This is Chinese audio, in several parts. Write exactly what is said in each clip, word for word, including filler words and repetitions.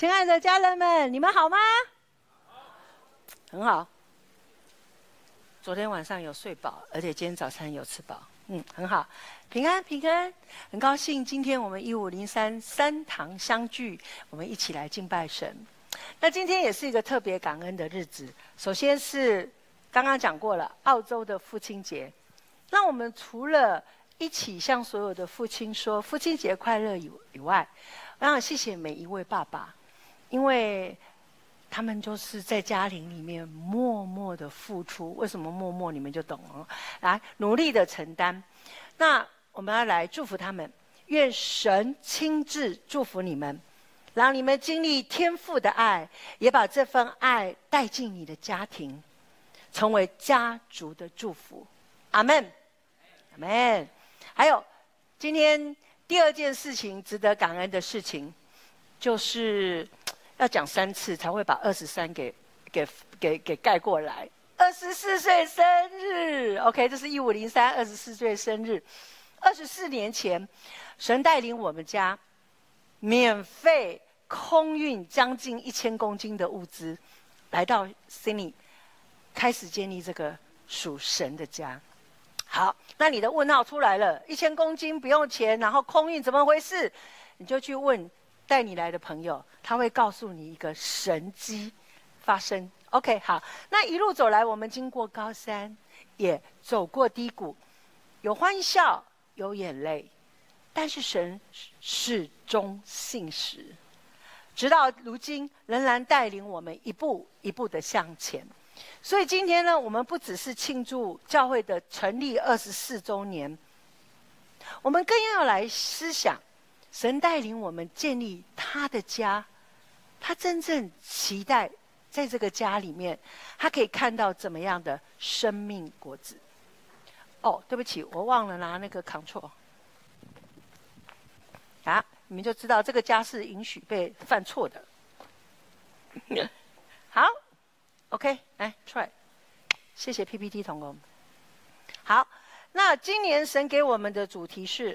亲爱的家人们，你们好吗？很好。昨天晚上有睡饱，而且今天早餐有吃饱，嗯，很好，平安平安，很高兴今天我们一五零三三堂相聚，我们一起来敬拜神。那今天也是一个特别感恩的日子。首先是刚刚讲过了，澳洲的父亲节。那我们除了一起向所有的父亲说父亲节快乐以以外，我想谢谢每一位爸爸，因为他们就是在家庭里面默默的付出。为什么默默？你们就懂了。来，努力的承担。那我们要来祝福他们，愿神亲自祝福你们，让你们经历天父的爱，也把这份爱带进你的家庭，成为家族的祝福。阿们，阿们。还有，今天第二件事情值得感恩的事情，就是要讲三次才会把二十三给给给给盖过来。二十四岁生日 ，OK， 这是一五零三二十四岁生日。二十四年前，神带领我们家免费空运将近一千公斤的物资，来到悉尼，开始建立这个属神的家。好，那你的问号出来了，一千公斤不用钱，然后空运怎么回事？你就去问带你来的朋友，他会告诉你一个神迹发生。OK， 好，那一路走来，我们经过高山，也走过低谷，有欢笑，有眼泪，但是神始终信实，直到如今仍然带领我们一步一步的向前。所以今天呢，我们不只是庆祝教会的成立二十四周年，我们更要来思想神带领我们建立他的家，他真正期待在这个家里面，他可以看到怎么样的生命果子。哦，对不起，我忘了拿那个 control。啊，你们就知道这个家是允许被犯错的。好 ，OK， 来 try， 谢谢 P P T 同工。好，那今年神给我们的主题是，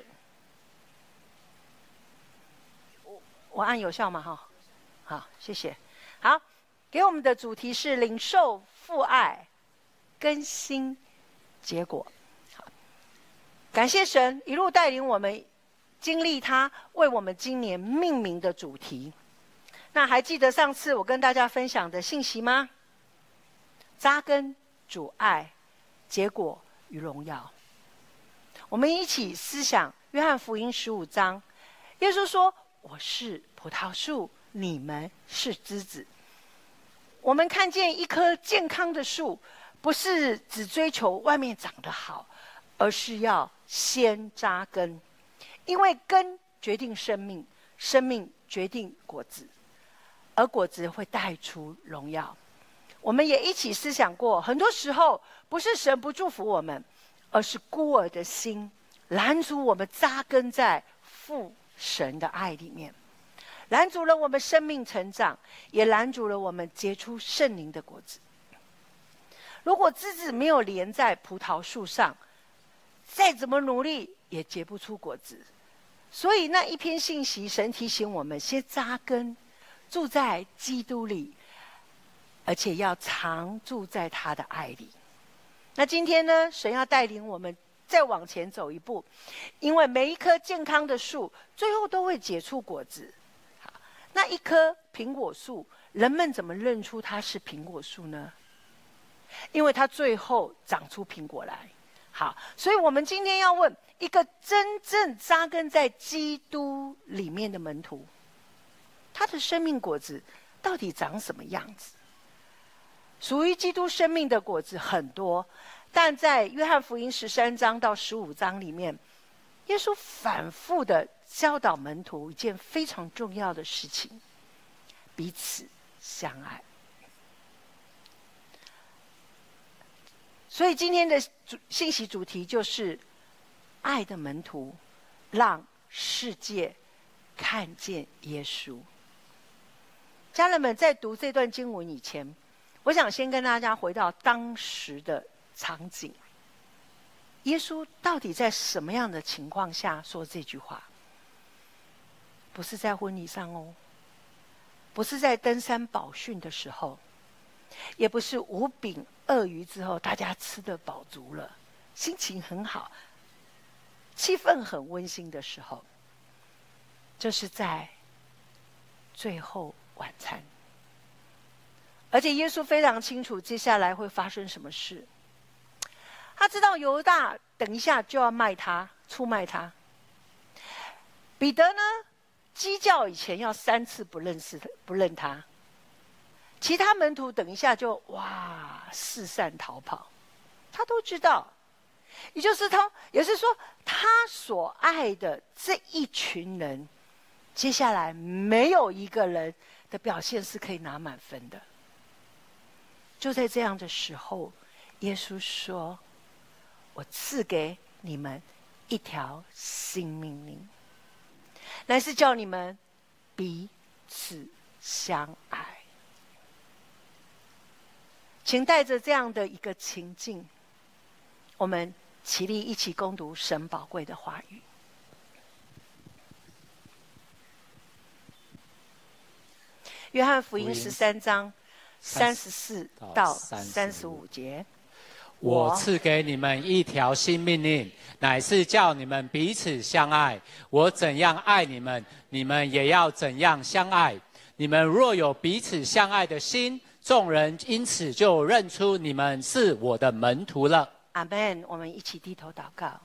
我我按有效吗？哈，好，谢谢。好，给我们的主题是领受父爱，更新结果。好，感谢神一路带领我们经历他为我们今年命名的主题。那还记得上次我跟大家分享的信息吗？扎根、主爱、结果与荣耀。我们一起思想约翰福音十五章，耶稣说：“我是葡萄树，你们是枝子。”我们看见一棵健康的树，不是只追求外面长得好，而是要先扎根，因为根决定生命，生命决定果子，而果子会带出荣耀。我们也一起思想过，很多时候不是神不祝福我们，而是孤儿的心拦阻我们扎根在父神的爱里面，拦阻了我们生命成长，也拦阻了我们结出圣灵的果子。如果枝子没有连在葡萄树上，再怎么努力也结不出果子。所以那一篇信息，神提醒我们先扎根，住在基督里，而且要常住在他的爱里。那今天呢，神要带领我们再往前走一步，因为每一棵健康的树最后都会结出果子。好，那一棵苹果树，人们怎么认出它是苹果树呢？因为它最后长出苹果来。好，所以我们今天要问一个真正扎根在基督里面的门徒，他的生命果子到底长什么样子？属于基督生命的果子很多，但在约翰福音十三章到十五章里面，耶稣反复的教导门徒一件非常重要的事情：彼此相爱。所以今天的主信息主题就是爱的门徒，让世界看见耶稣。家人们，在读这段经文以前，我想先跟大家回到当时的场景。耶稣到底在什么样的情况下说这句话？不是在婚礼上哦， 不是在登山宝训的时候，也不是五饼二鱼之后大家吃得饱足了，心情很好，气氛很温馨的时候，这是在最后晚餐。而且耶稣非常清楚接下来会发生什么事。他知道犹大等一下就要卖他，出卖他。彼得呢，鸡叫以前要三次不认识他，不认他。其他门徒等一下就哇四散逃跑，他都知道。也就是他，也是说他所爱的这一群人，接下来没有一个人的表现是可以拿满分的。就在这样的时候，耶稣说：“我赐给你们一条新命令，乃是叫你们彼此相爱。”请带着这样的一个情境，我们起立一起攻读神宝贵的话语。约翰福音十三章三十四到三十五节。 我赐给你们一条新命令，乃是叫你们彼此相爱。我怎样爱你们，你们也要怎样相爱。你们若有彼此相爱的心，众人因此就认出你们是我的门徒了。 阿们。我们一起低头祷告。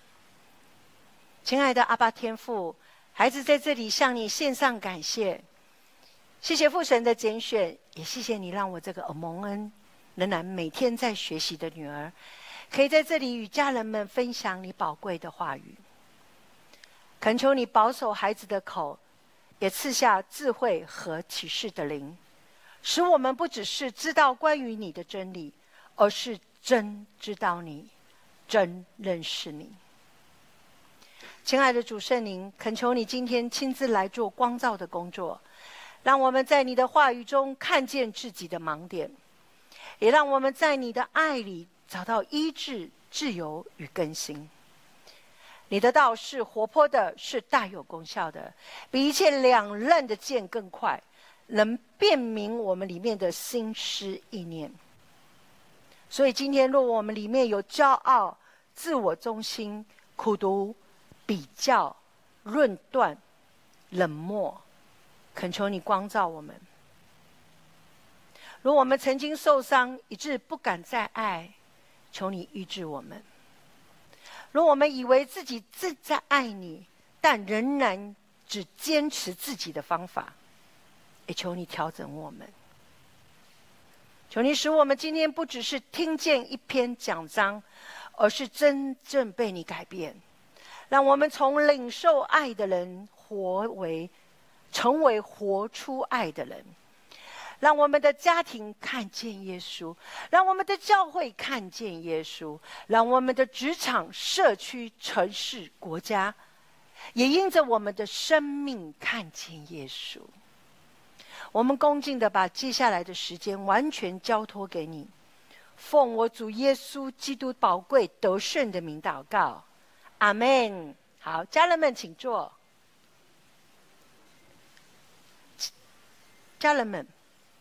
亲爱的阿爸天父，孩子在这里向你献上感谢，谢谢父神的拣选，也谢谢你让我这个蒙恩仍然每天在学习的女儿，可以在这里与家人们分享你宝贵的话语。恳求你保守孩子的口，也赐下智慧和启示的灵，使我们不只是知道关于你的真理，而是真知道你，真认识你。亲爱的主圣灵，恳求你今天亲自来做光照的工作，让我们在你的话语中看见自己的盲点，也让我们在你的爱里找到医治、自由与更新。你的道是活泼的，是大有功效的，比一切两刃的剑更快，能辨明我们里面的心思意念。所以今天若我们里面有骄傲、自我中心、苦毒、比较、论断、冷漠，恳求你光照我们。如我们曾经受伤以致不敢再爱，求你医治我们。如我们以为自己正在爱你，但仍然只坚持自己的方法，也求你调整我们。求你使我们今天不只是听见一篇讲章，而是真正被你改变，让我们从领受爱的人活为成为活出爱的人，让我们的家庭看见耶稣，让我们的教会看见耶稣，让我们的职场、社区、城市、国家也因着我们的生命看见耶稣。我们恭敬的把接下来的时间完全交托给你，奉我主耶稣基督宝贵得胜的名祷告，阿们。好，家人们请坐。家人们，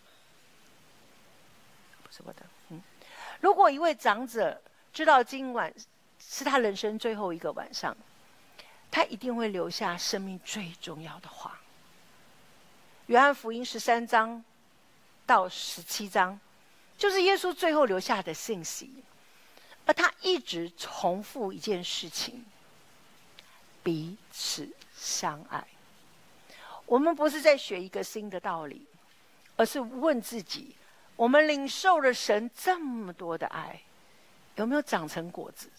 不是我的，嗯，如果一位长者知道今晚是他人生最后一个晚上，他一定会留下生命最重要的话。约翰福音十三章到十七章，就是耶稣最后留下的信息，而他一直重复一件事情：彼此相爱。我们不是在学一个新的道理，而是问自己：我们领受了神这么多的爱，有没有长成果子？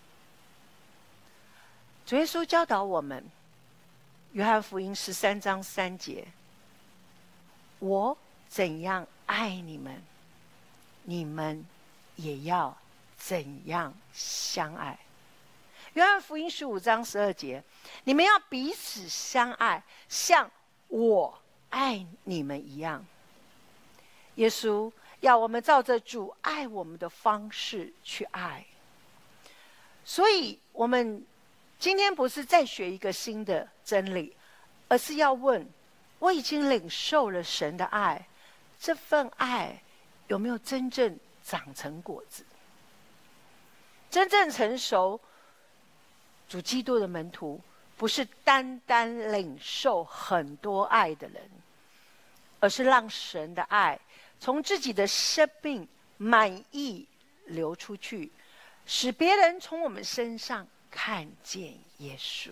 主耶稣教导我们，约翰福音十三章三节：我怎样爱你们，你们也要怎样相爱。约翰福音十五章十二节：你们要彼此相爱，像我爱你们一样。耶稣要我们照着主爱我们的方式去爱。所以我们今天不是再学一个新的真理，而是要问： 我已经领受了神的爱，这份爱有没有真正长成果子？真正成熟主基督的门徒，不是单单领受很多爱的人，而是让神的爱从自己的生命满意流出去，使别人从我们身上看见耶稣。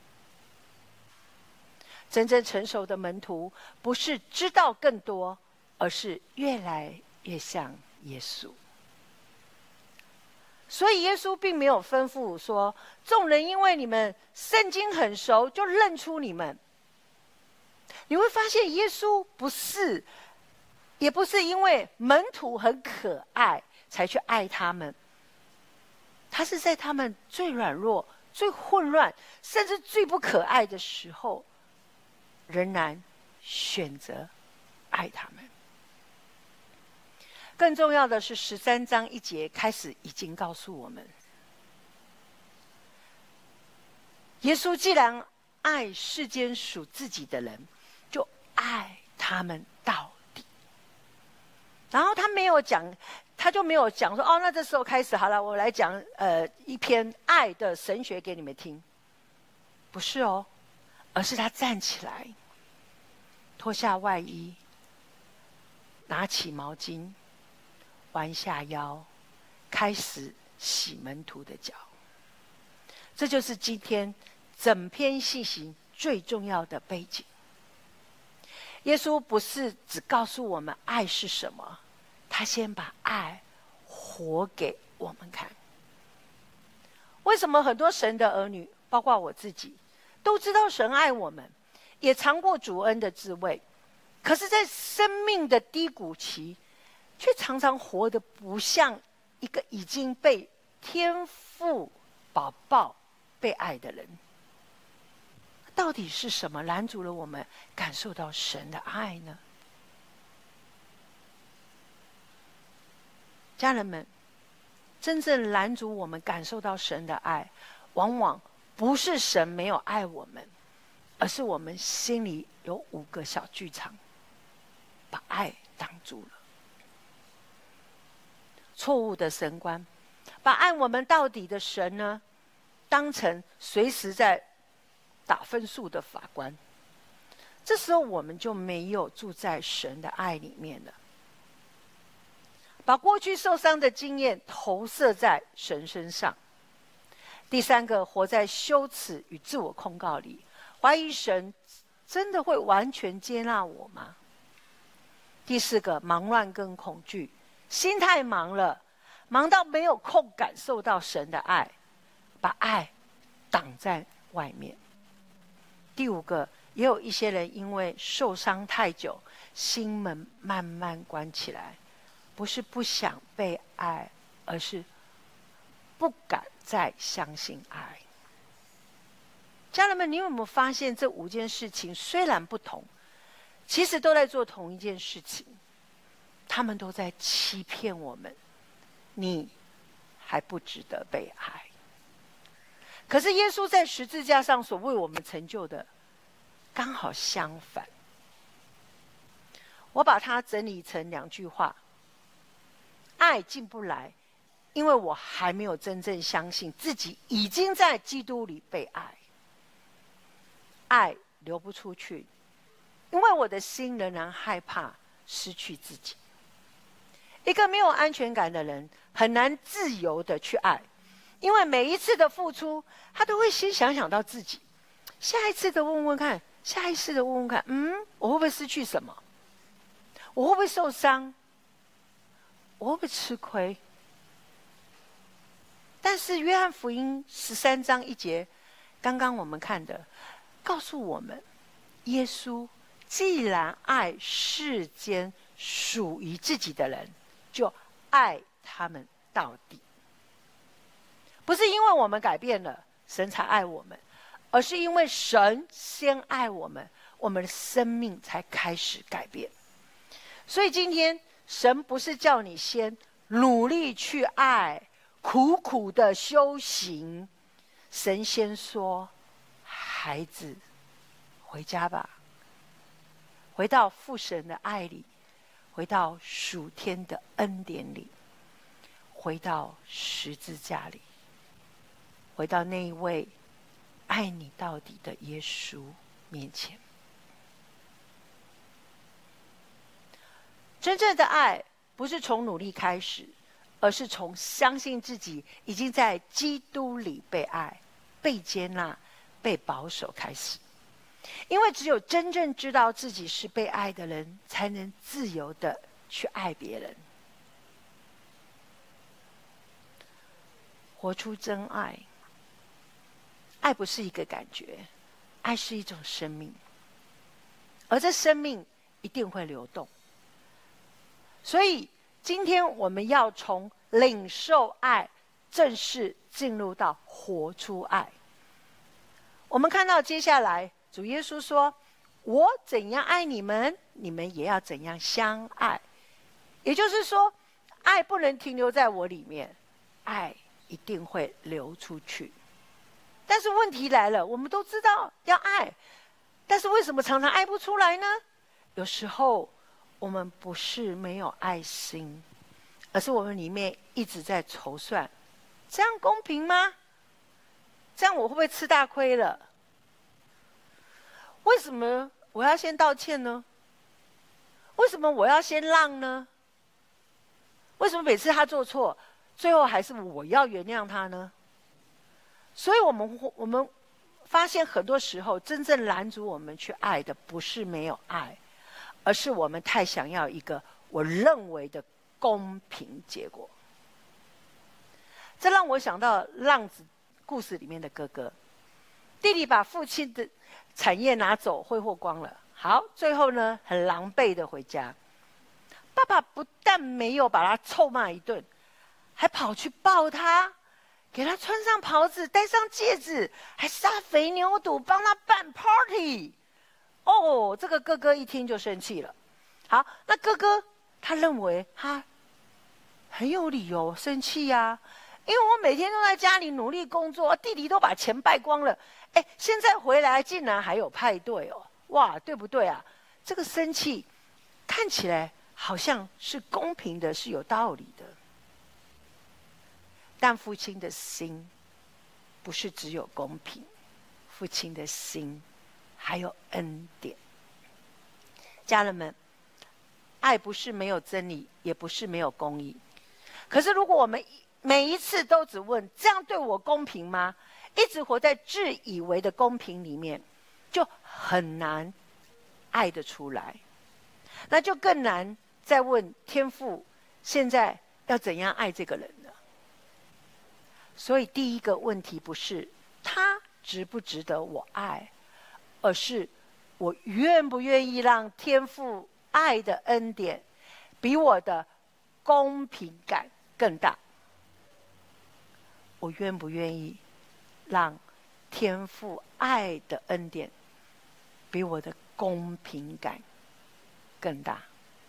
真正成熟的门徒，不是知道更多，而是越来越像耶稣。所以耶稣并没有吩咐说，众人因为你们圣经很熟，就认出你们。你会发现耶稣不是，也不是因为门徒很可爱才去爱他们，他是在他们最软弱、最混乱，甚至最不可爱的时候，仍然选择爱他们。更重要的是，十三章一节开始已经告诉我们，耶稣既然爱世间属自己的人，就爱他们到底。然后他没有讲，他就没有讲说，哦，那这时候开始好了，我来讲呃一篇爱的神学给你们听。不是哦，而是他站起来，脱下外衣，拿起毛巾，弯下腰，开始洗门徒的脚。这就是今天整篇信息最重要的背景。耶稣不是只告诉我们爱是什么，他先把爱活给我们看。为什么很多神的儿女，包括我自己，都知道神爱我们，也尝过主恩的滋味，可是在生命的低谷期，却常常活得不像一个已经被天父宝宝被爱的人。到底是什么拦阻了我们感受到神的爱呢？家人们，真正拦阻我们感受到神的爱，往往不是神没有爱我们，而是我们心里有五个小剧场，把爱挡住了。错误的神观，把爱我们到底的神呢，当成随时在打分数的法官。这时候我们就没有住在神的爱里面了。把过去受伤的经验投射在神身上。第三个，活在羞耻与自我控告里，怀疑神真的会完全接纳我吗？第四个，忙乱跟恐惧，心太忙了，忙到没有空感受到神的爱，把爱挡在外面。第五个，也有一些人因为受伤太久，心门慢慢关起来，不是不想被爱，而是不敢再相信爱。家人们，你有没有发现这五件事情虽然不同，其实都在做同一件事情，他们都在欺骗我们，你还不值得被爱。可是耶稣在十字架上所为我们成就的刚好相反。我把它整理成两句话：爱进不来，因为我还没有真正相信自己已经在基督里被爱。爱流不出去，因为我的心仍然害怕失去自己。一个没有安全感的人很难自由的去爱，因为每一次的付出，他都会先想想到自己，下一次的问问看，下一次的问问看，嗯，我会不会失去什么？我会不会受伤？我会不会吃亏？但是约翰福音十三章一节，刚刚我们看的，告诉我们，耶稣既然爱世间属于自己的人，就爱他们到底。不是因为我们改变了，神才爱我们，而是因为神先爱我们，我们的生命才开始改变。所以今天神不是叫你先努力去爱，苦苦的修行，神先说，孩子回家吧， 回到父神的爱里，回到属天的恩典里，回到十字架里，回到那一位爱你到底的耶稣面前。真正的爱不是从努力开始，而是从相信自己已经在基督里被爱、被接纳、被保守开始。因为只有真正知道自己是被爱的人，才能自由的去爱别人，活出真爱。爱不是一个感觉，爱是一种生命，而这生命一定会流动。所以今天我们要从领受爱正式进入到活出爱。我们看到接下来主耶稣说，我怎样爱你们，你们也要怎样相爱。也就是说，爱不能停留在我里面，爱一定会流出去。但是问题来了，我们都知道要爱，但是为什么常常爱不出来呢？有时候我们不是没有爱心，而是我们里面一直在筹算，这样公平吗？这样我会不会吃大亏了？为什么我要先道歉呢？为什么我要先让呢？为什么每次他做错，最后还是我要原谅他呢？所以我们我们发现很多时候，真正拦阻我们去爱的，不是没有爱，而是我们太想要一个我认为的公平结果。这让我想到浪子故事里面的哥哥，弟弟把父亲的产业拿走，挥霍光了。好，最后呢，很狼狈的回家。爸爸不但没有把他臭骂一顿，还跑去抱他，给他穿上袍子，戴上戒指，还杀肥牛肚，帮他办 party。哦，这个哥哥一听就生气了。好，那哥哥他认为他很有理由生气呀、啊，因为我每天都在家里努力工作，弟弟都把钱败光了，哎，现在回来竟然还有派对哦，哇，对不对啊？这个生气看起来好像是公平的，是有道理的。但父亲的心不是只有公平，父亲的心还有恩典。家人们，爱不是没有真理，也不是没有公义。可是如果我们每一次都只问这样对我公平吗？一直活在自以为的公平里面，就很难爱得出来。那就更难再问天父现在要怎样爱这个人了。所以第一个问题不是他值不值得我爱，而是我愿不愿意让天父爱的恩典比我的公平感更大。我愿不愿意让天父爱的恩典比我的公平感更大？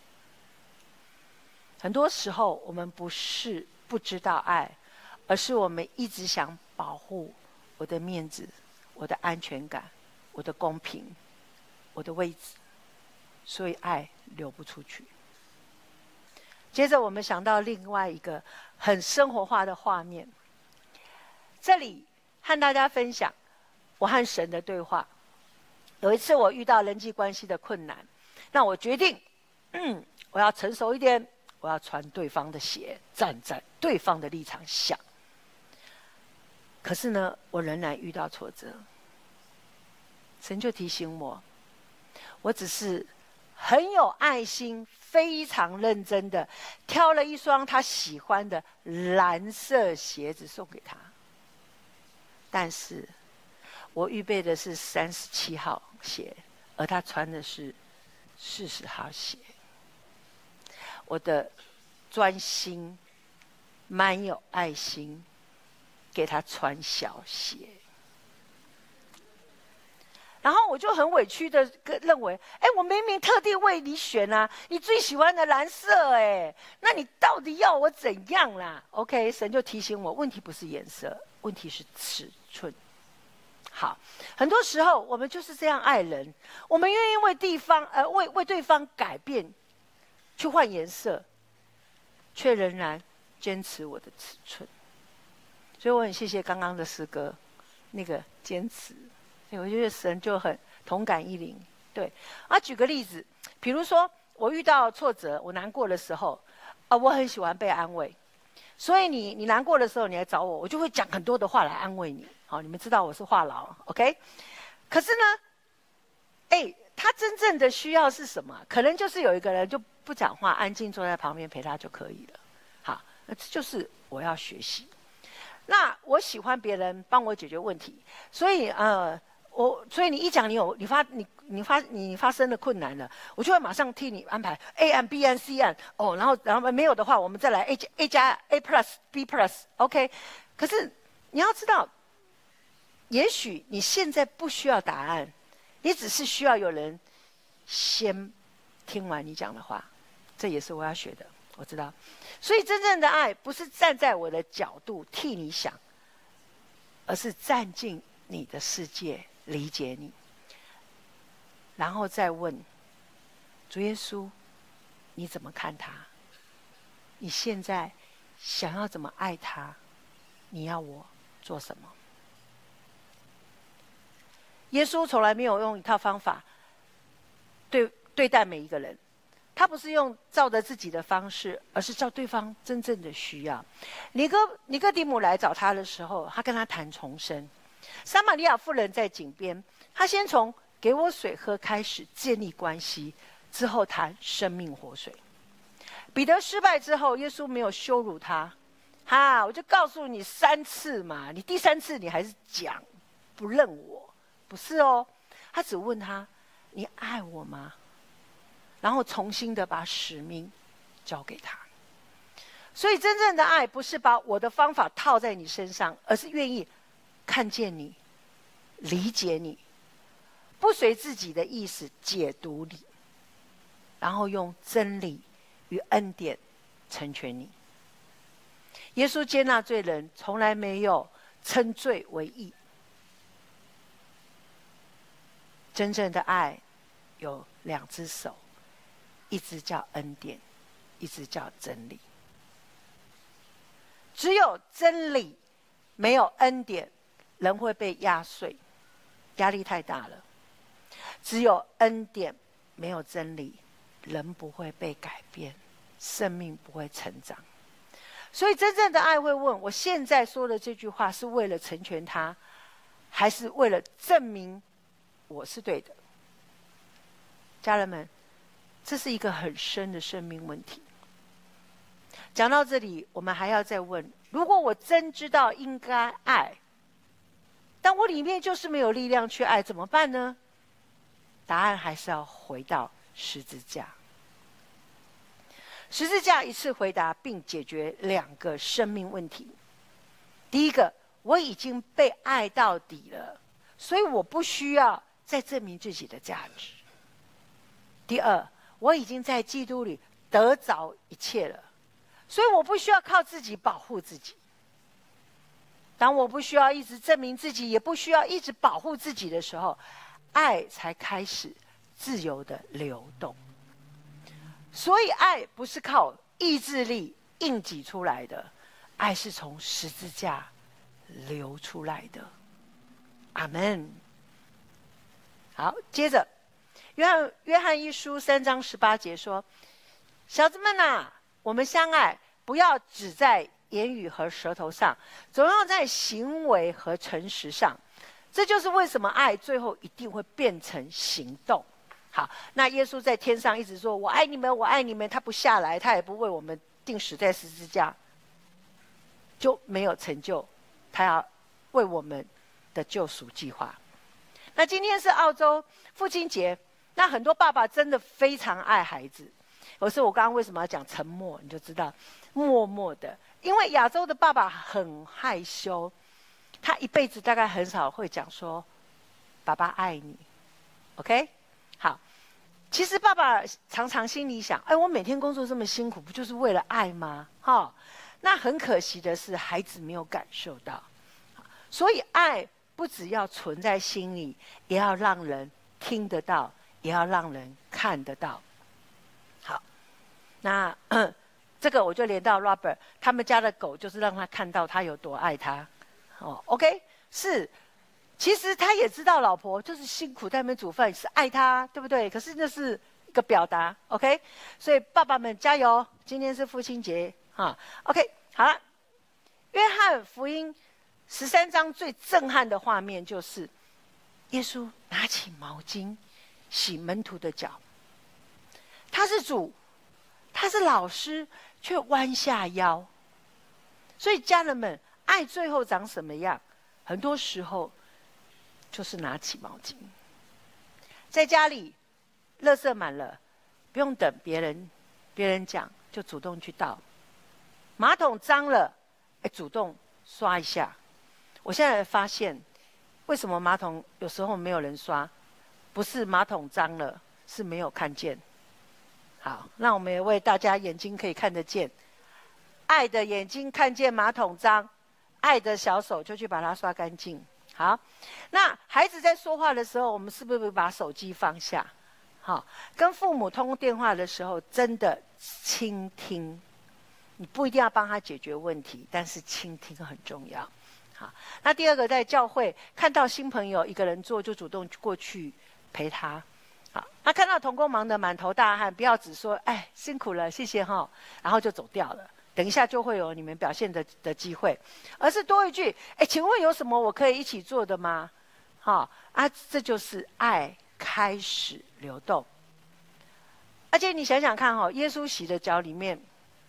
很多时候我们不是不知道爱，而是我们一直想保护我的面子、我的安全感、我的公平、我的位置，所以爱流不出去。接着我们想到另外一个很生活化的画面，这里和大家分享我和神的对话。有一次我遇到人际关系的困难，那我决定，嗯，我要成熟一点，我要穿对方的鞋，站在对方的立场想。可是呢，我仍然遇到挫折。神就提醒我，我只是很有爱心、非常认真的挑了一双他喜欢的蓝色鞋子送给他，但是我预备的是三十七号鞋，而他穿的是四十号鞋。我的专心、蛮有爱心，给他穿小鞋。然后我就很委屈的认为，哎，我明明特地为你选啊，你最喜欢的蓝色，哎，那你到底要我怎样啦 ？OK， 神就提醒我，问题不是颜色，问题是尺寸。 好，很多时候我们就是这样爱人，我们愿意为地方呃为为对方改变，去换颜色，却仍然坚持我的尺寸。所以我很谢谢刚刚的诗歌，那个坚持，所以我觉得神就很同感一灵。对，啊，举个例子，比如说我遇到挫折，我难过的时候，啊，我很喜欢被安慰，所以你你难过的时候，你来找我，我就会讲很多的话来安慰你。好，你们知道我是话痨 ，OK？ 可是呢，哎，他真正的需要是什么？可能就是有一个人就不讲话，安静坐在旁边陪他就可以了。好，那这就是我要学习。那我喜欢别人帮我解决问题，所以呃，我所以你一讲你有你发你你发你发生了困难了，我就会马上替你安排 A 案 B 案 C 案哦，然后然后没有的话，我们再来 A A 加 A plus B plus，OK？ 可是你要知道，也许你现在不需要答案，你只是需要有人先听完你讲的话，这也是我要学的。我知道，所以真正的爱不是站在我的角度替你想，而是站进你的世界理解你，然后再问主耶稣，你怎么看他？你现在想要怎么爱他？你要我做什么？耶稣从来没有用一套方法对对待每一个人。他不是用照着自己的方式，而是照对方真正的需要。尼哥尼哥底母来找他的时候，他跟他谈重生。撒玛利亚妇人在井边，他先从给我水喝开始建立关系，之后谈生命活水。彼得失败之后，耶稣没有羞辱他，哈，我就告诉你三次嘛，你第三次你还是讲不认我，不是哦，他只问他，你爱我吗？然后重新的把使命交给他。所以真正的爱不是把我的方法套在你身上，而是愿意看见你，理解你，不随自己的意思解读你，然后用真理与恩典成全你。耶稣接纳罪人，从来没有称罪为义。真正的爱有两只手，一只叫恩典，一只叫真理。只有真理，没有恩典，人会被压碎，压力太大了。只有恩典，没有真理，人不会被改变，生命不会成长。所以真正的爱会问，我现在说的这句话是为了成全他，还是为了证明我是对的？家人们，这是一个很深的生命问题。讲到这里，我们还要再问，如果我真知道应该爱，但我里面就是没有力量去爱，怎么办呢？答案还是要回到十字架。十字架一次回答并解决两个生命问题。第一个，我已经被爱到底了，所以我不需要再证明自己的价值。第二，我已经在基督里得着一切了，所以我不需要靠自己保护自己。当我不需要一直证明自己，也不需要一直保护自己的时候，爱才开始自由的流动。所以爱不是靠意志力硬挤出来的，爱是从十字架流出来的。阿们。好，接着约翰约翰一书三章十八节说：“小子们啊，我们相爱，不要只在言语和舌头上，总要在行为和诚实上。这就是为什么爱最后一定会变成行动。”好，那耶稣在天上一直说：“我爱你们，我爱你们。”他不下来，他也不为我们钉死在十字架，就没有成就他要为我们的救赎计划。那今天是澳洲父亲节，那很多爸爸真的非常爱孩子。可是我刚刚为什么要讲沉默，你就知道，默默的，因为亚洲的爸爸很害羞，他一辈子大概很少会讲说“爸爸爱你”。OK， 好，其实爸爸常常心里想：哎，我每天工作这么辛苦，不就是为了爱吗？哈，那很可惜的是，孩子没有感受到。所以爱不只要存在心里，也要让人听得到，也要让人看得到。好，那这个我就连到 Robert 他们家的狗，就是让他看到他有多爱他。哦 ，OK， 是，其实他也知道老婆就是辛苦在那边煮饭，是爱他，对不对？可是那是一个表达 ，OK， 所以爸爸们加油，今天是父亲节哈 ，OK， 好了，约翰福音十三章最震撼的画面就是，耶稣拿起毛巾洗门徒的脚。他是主，他是老师，却弯下腰。所以家人们，爱最后长什么样？很多时候就是拿起毛巾，在家里，垃圾满了，不用等别人，别人讲就主动去倒。马桶脏了，哎，主动刷一下。我现在发现，为什么马桶有时候没有人刷？不是马桶脏了，是没有看见。好，那我们也为大家眼睛可以看得见，爱的眼睛看见马桶脏，爱的小手就去把它刷干净。好，那孩子在说话的时候，我们是不是把手机放下？好，跟父母通电话的时候，真的倾听。你不一定要帮他解决问题，但是倾听很重要。好，那第二个，在教会看到新朋友一个人做，就主动过去陪他。好，那看到同工忙得满头大汗，不要只说“哎，辛苦了，谢谢哈”，然后就走掉了。等一下就会有你们表现的的机会，而是多一句：“哎，请问有什么我可以一起做的吗？”好啊，这就是爱开始流动。而且你想想看哈，耶稣洗的脚里面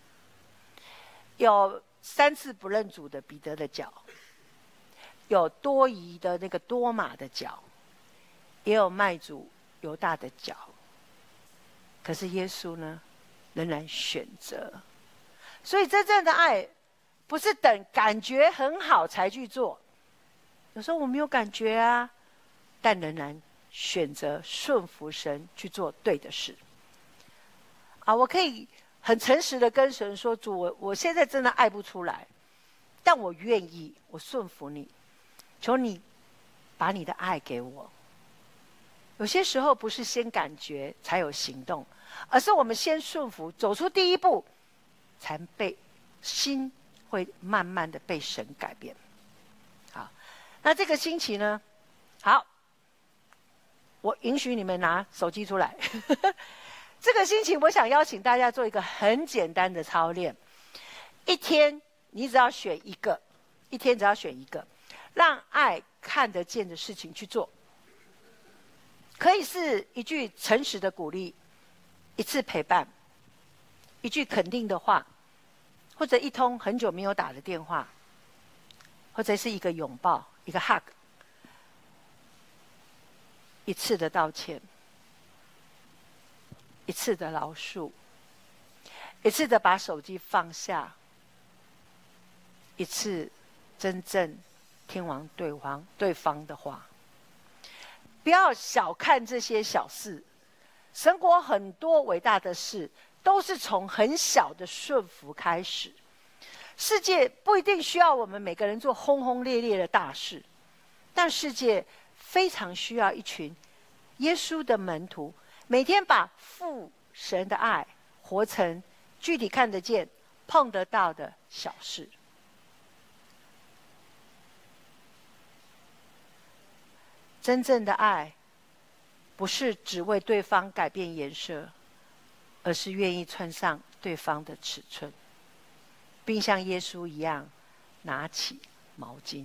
有三次不认主的彼得的脚，有多疑的那个多马的脚，也有卖主犹大的脚。可是耶稣呢，仍然选择。所以真正的爱，不是等感觉很好才去做。有时候我没有感觉啊，但仍然选择顺服神去做对的事。啊，我可以很诚实的跟神说：“主，我我现在真的爱不出来，但我愿意，我顺服你，求你把你的爱给我。”有些时候不是先感觉才有行动，而是我们先顺服，走出第一步，才被心会慢慢的被神改变。好，那这个星期呢，好，我允许你们拿手机出来。这个星期我想邀请大家做一个很简单的操练，一天你只要选一个，一天只要选一个，让爱看得见的事情去做。可以是一句诚实的鼓励，一次陪伴，一句肯定的话，或者一通很久没有打的电话，或者是一个拥抱，一个 hug， 一次的道歉，一次的饶恕，一次的把手机放下，一次真正听完对方对方的话。不要小看这些小事，神国很多伟大的事都是从很小的顺服开始。世界不一定需要我们每个人做轰轰烈烈的大事，但世界非常需要一群耶稣的门徒，每天把父神的爱活成具体看得见、碰得到的小事。真正的爱，不是只为对方改变颜色，而是愿意穿上对方的尺寸，并像耶稣一样拿起毛巾。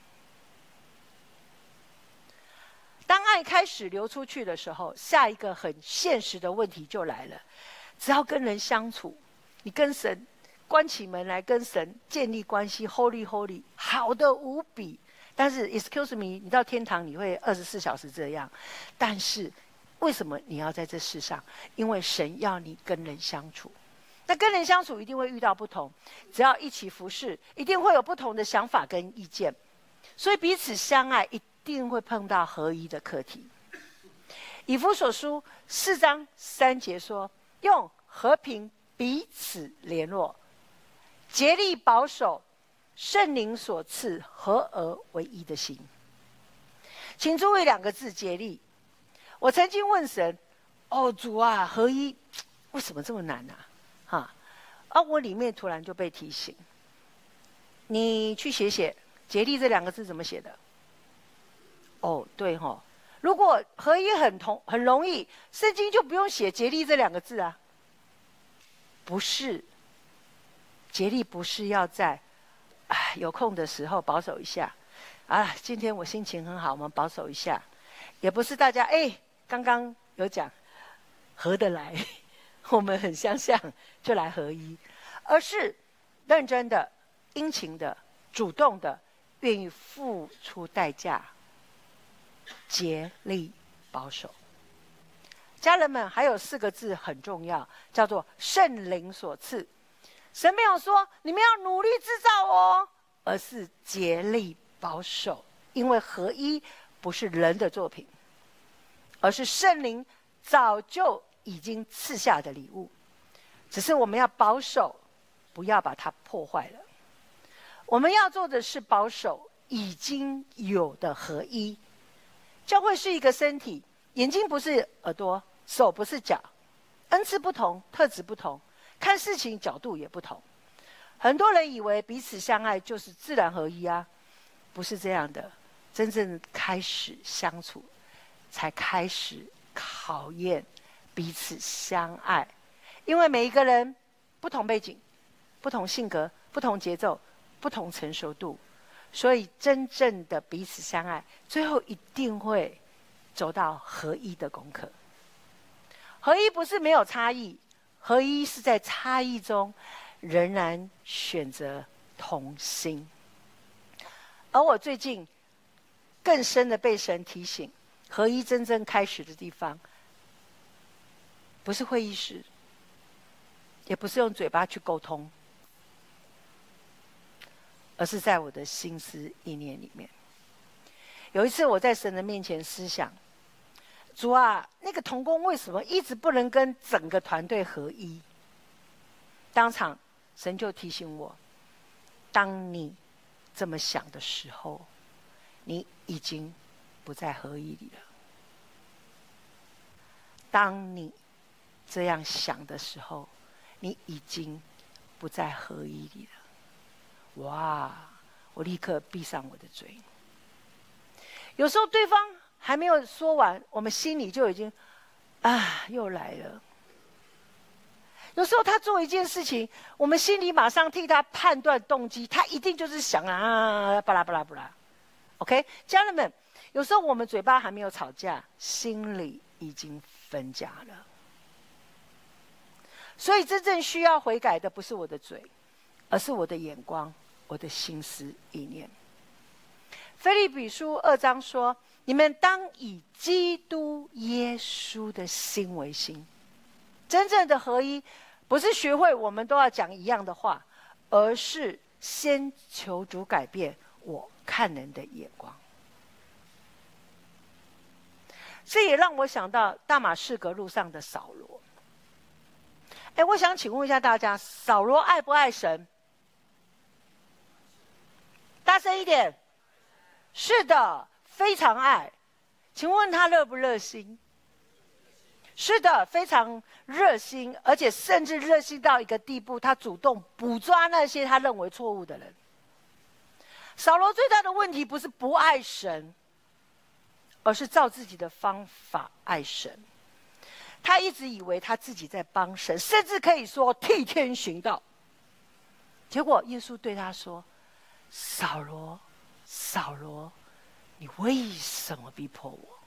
当爱开始流出去的时候，下一个很现实的问题就来了：只要跟人相处，你跟神关起门来跟神建立关系 ，Holy Holy， 好的无比。但是 ，excuse me， 你到天堂你会二十四小时这样，但是为什么你要在这世上？因为神要你跟人相处，那跟人相处一定会遇到不同，只要一起服侍，一定会有不同的想法跟意见，所以彼此相爱一定会碰到合一的课题。以弗所书四章三节说：“用和平彼此联络，竭力保守圣灵所赐合而为一的心。” 请注意两个字：竭力。我曾经问神：“哦，主啊，合一为什么这么难啊？”哈，啊，我里面突然就被提醒：你去写写“竭力”这两个字怎么写的？哦，对哈、哦，如果合一很同很容易，圣经就不用写“竭力”这两个字啊。不是，竭力不是要在哎有空的时候保守一下啊。今天我心情很好，我们保守一下，也不是大家哎刚刚有讲合得来，我们很相像就来合一，而是认真的、殷勤的、主动的，愿意付出代价，竭力保守。家人们，还有四个字很重要，叫做圣灵所赐。神没有说你们要努力制造哦，而是竭力保守，因为合一不是人的作品，而是圣灵早就已经赐下的礼物，只是我们要保守，不要把它破坏了。我们要做的是保守已经有的合一。教会是一个身体，眼睛不是耳朵，手不是脚，恩赐不同，特质不同，看事情角度也不同。很多人以为彼此相爱就是自然合一啊，不是这样的。真正开始相处，才开始考验彼此相爱。因为每一个人不同背景、不同性格、不同节奏、不同成熟度，所以真正的彼此相爱，最后一定会走到合一的功课。合一不是没有差异，合一是在差异中仍然选择同心。而我最近更深的被神提醒，合一真正开始的地方，不是会议室，也不是用嘴巴去沟通，而是在我的心思意念里面。有一次我在神的面前思想，主啊，那个同工为什么一直不能跟整个团队合一？当场神就提醒我，当你这么想的时候，你已经不在合一里了。当你这样想的时候，你已经不在合一里了。哇！我立刻闭上我的嘴。有时候对方还没有说完，我们心里就已经啊，又来了。有时候他做一件事情，我们心里马上替他判断动机，他一定就是想啊，巴拉巴拉巴拉。OK， 家人们，有时候我们嘴巴还没有吵架，心里已经分家了。所以真正需要悔改的不是我的嘴，而是我的眼光，我的心思意念。腓立比书二章说，你们当以基督耶稣的心为心。真正的合一不是学会我们都要讲一样的话，而是先求主改变我看人的眼光。这也让我想到大马士革路上的扫罗。哎，我想请问一下大家，扫罗爱不爱神？大声一点。是的，非常爱。请问他热不热心？是的，非常热心，而且甚至热心到一个地步，他主动捕抓那些他认为错误的人。扫罗最大的问题不是不爱神，而是照自己的方法爱神。他一直以为他自己在帮神，甚至可以说替天行道。结果耶稣对他说：“扫罗，扫罗，你为什么逼迫我？”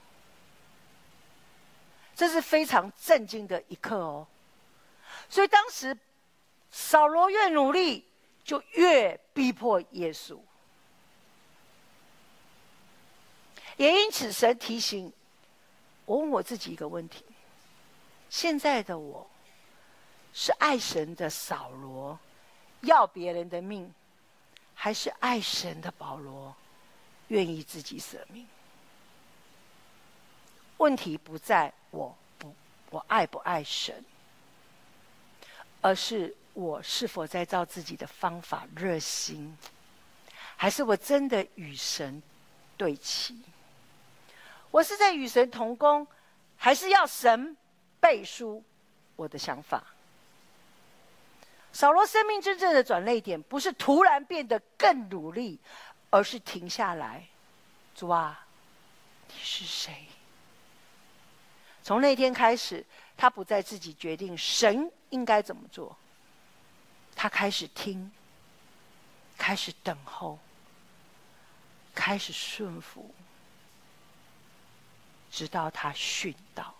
这是非常震惊的一刻哦。所以当时扫罗越努力，就越逼迫耶稣。也因此，神提醒我，问我自己一个问题：现在的我是爱神的扫罗，要别人的命，还是爱神的保罗，愿意自己舍命？问题不在我不我爱不爱神，而是我是否在照自己的方法热心，还是我真的与神对齐？ 我是在与神同工，还是要神背书我的想法？扫罗生命真正的转捩点，不是突然变得更努力，而是停下来。主啊，你是谁？从那天开始，他不再自己决定神应该怎么做，他开始听，开始等候，开始顺服，直到他殉道。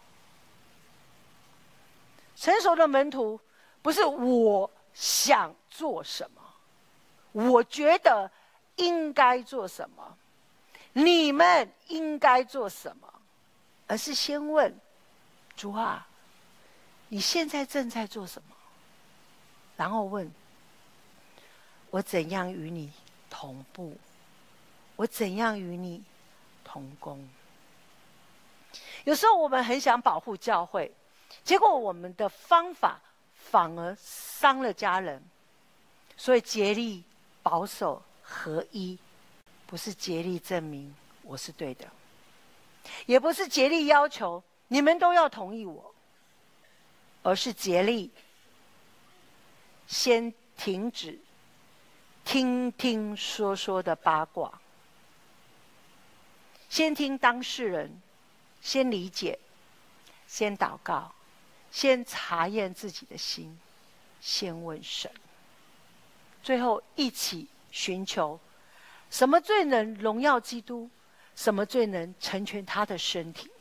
成熟的门徒不是我想做什么，我觉得应该做什么，你们应该做什么，而是先问主啊，你现在正在做什么？然后问我怎样与你同步，我怎样与你同工。有时候我们很想保护教会，结果我们的方法反而伤了家人。所以竭力保守合一，不是竭力证明我是对的，也不是竭力要求你们都要同意我，而是竭力先停止听听说说的八卦，先听当事人，先理解，先祷告，先查验自己的心，先问神，最后一起寻求什么最能荣耀基督，什么最能成全他的身体。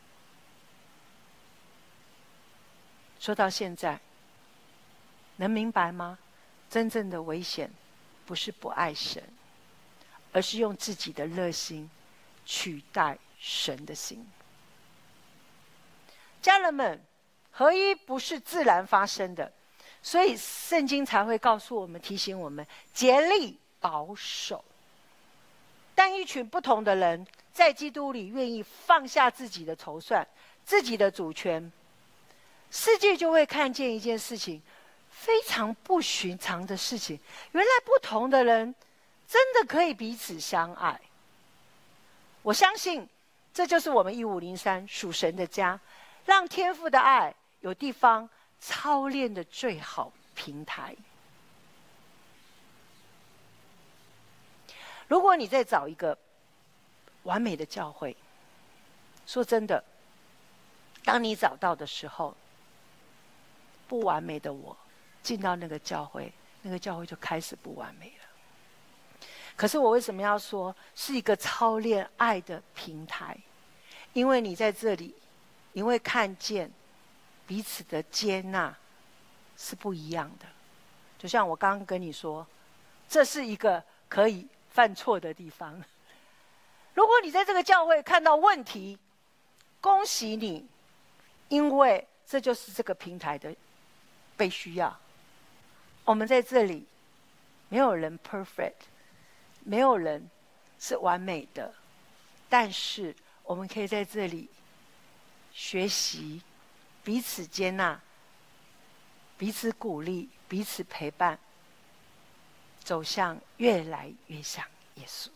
说到现在，能明白吗？真正的危险不是不爱神，而是用自己的热心取代神的心。家人们，合一不是自然发生的，所以圣经才会告诉我们，提醒我们竭力保守。但一群不同的人在基督里愿意放下自己的筹算，自己的主权，世界就会看见一件事情，非常不寻常的事情。原来不同的人真的可以彼此相爱。我相信这就是我们一五零三属神的家，让天父的爱有地方操练的最好平台。如果你在找一个完美的教会，说真的，当你找到的时候，不完美的我进到那个教会，那个教会就开始不完美了。可是我为什么要说是一个操练爱的平台？因为你在这里，你会看见彼此的接纳是不一样的。就像我刚刚跟你说，这是一个可以犯错的地方。如果你在这个教会看到问题，恭喜你，因为这就是这个平台的被需要。我们在这里，没有人 perfect， 没有人是完美的，但是我们可以在这里学习彼此接纳，彼此鼓励，彼此陪伴，走向越来越像耶稣。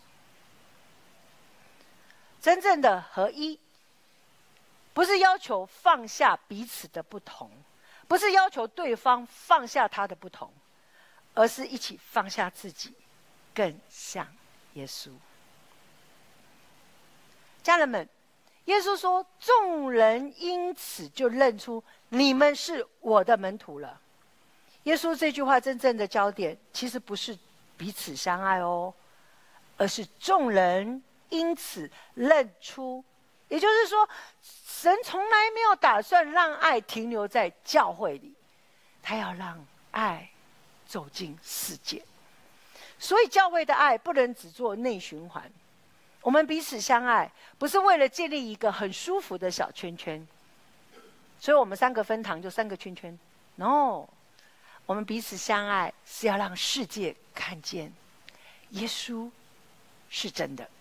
真正的合一，不是要求放下彼此的不同，不是要求对方放下他的不同，而是一起放下自己，更像耶稣。家人们，耶稣说，众人因此就认出你们是我的门徒了。耶稣这句话真正的焦点，其实不是彼此相爱哦，而是众人因此认出。也就是说，神从来没有打算让爱停留在教会里，他要让爱走进世界。所以教会的爱不能只做内循环。我们彼此相爱，不是为了建立一个很舒服的小圈圈，所以我们三个分堂就三个圈圈。No， 我们彼此相爱是要让世界看见耶稣是真的。